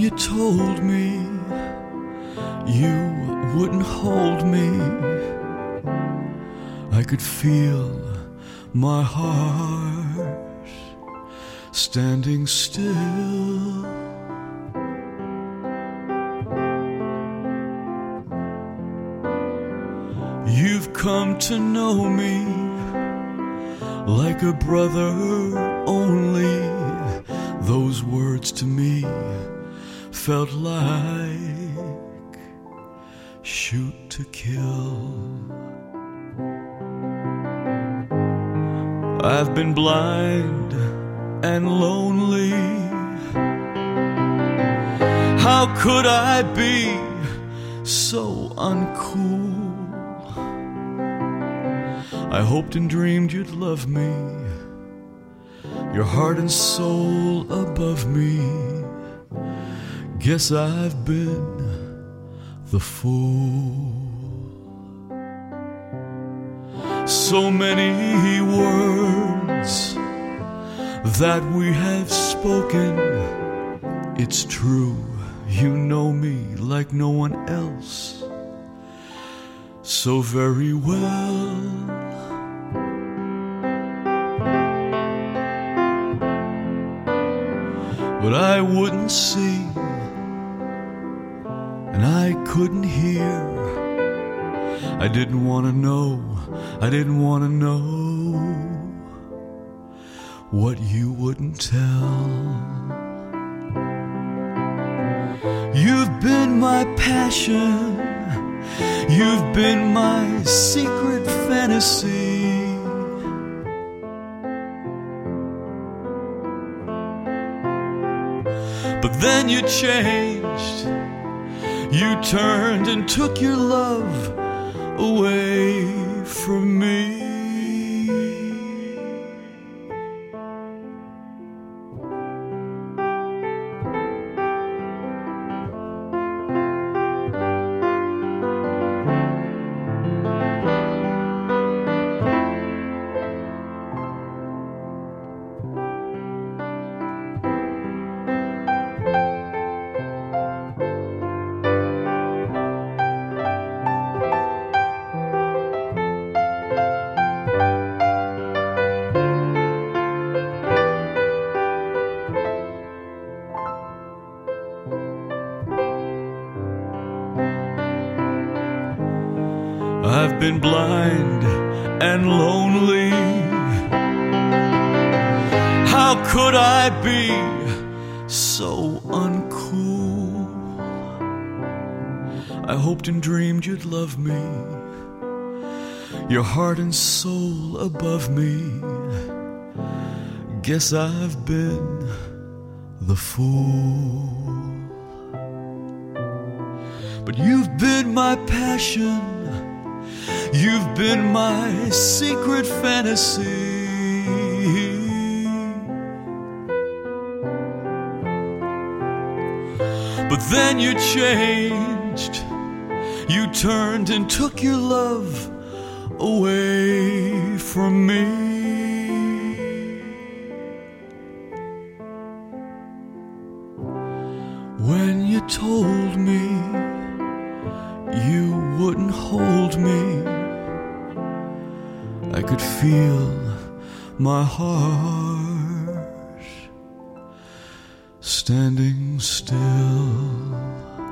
you told me you wouldn't hold me, I could feel my heart standing still. You've come to know me like a brother only. Those words to me felt like shoot to kill. I've been blind and lonely. How could I be so uncool? I hoped and dreamed you'd love me, your heart and soul above me. Guess I've been the fool. So many words that we have spoken. It's true, you know me like no one else so very well. But I wouldn't see, and I couldn't hear. I didn't want to know, I didn't want to know what you wouldn't tell. You've been my passion, you've been my secret fantasy. But then you changed, you turned and took your love away from me. I've been blind and lonely. How could I be so uncool? I hoped and dreamed you'd love me, your heart and soul above me. Guess I've been the fool. But you've been my passion, you've been my secret fantasy. But then you changed, you turned and took your love away from me. When you told me you wouldn't hold me, I could feel my heart standing still.